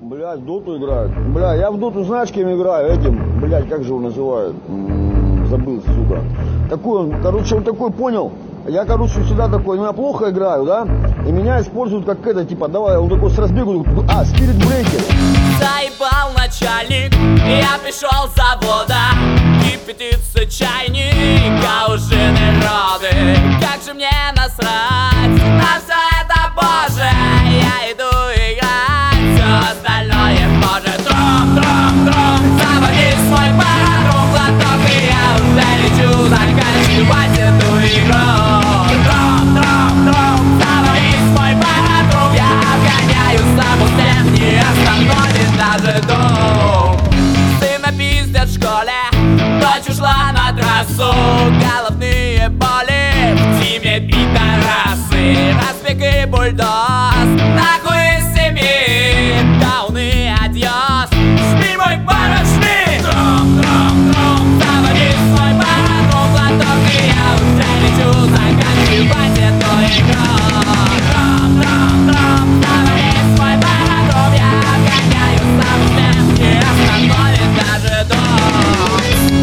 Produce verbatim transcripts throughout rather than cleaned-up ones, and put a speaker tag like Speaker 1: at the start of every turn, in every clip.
Speaker 1: Блядь, в доту играют. Бля, я в доту знаешь, кем играю? Этим, блядь, как же его называют? М-м, забыл, сука. Такой он, короче, он такой понял. Я, короче, всегда такой, ну я плохо играю, да? И меня используют как это, типа, давай, он такой с разбегу, а, спирит брейкер.
Speaker 2: Заебал начальник, я пришел с завода. Кипятится чайник, а уже народы. Как же мне насрать на все это, боже. Я иду играть, все остальное может. Тром, тром, тром, заводи свой пару глоток, и я уже лечу заканчивать эту игру. Тром, тром, тром, заводи свой пару, я обгоняю саму всех, не остановит даже дом. Ты напиздят в школе, дочь ушла на трассу. Головные боли в тиме пидорасы. Распик и бульдоз, нахуй из семьи. Даун и адьос, жми мой пара, жми. Тром, тром, тром, заводи свой пару глоток, и я уже лечу заканчивать эту игру. Тром, тром, тром, заводи свой пару, я обгоняю сам всех, не остановит даже дом.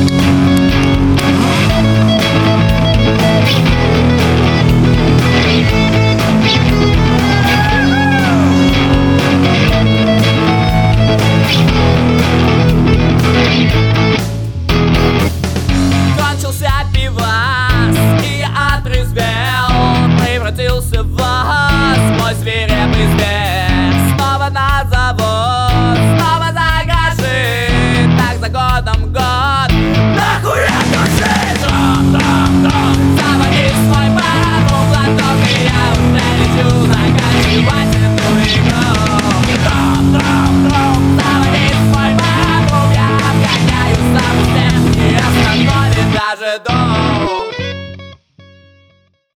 Speaker 2: Кончился пивас, и я отрезвел, превратился в вас, мой свирепый зверь. Снова на завод, снова за гаражи, так за годом год. Нахуя души? Тром, тром, тром, заводи свой пару глоток, и я уже лечу заканчивать эту игру. Тром, тром, тром, заводи свой пару, я обгоняю сам всех, не остановит даже дом.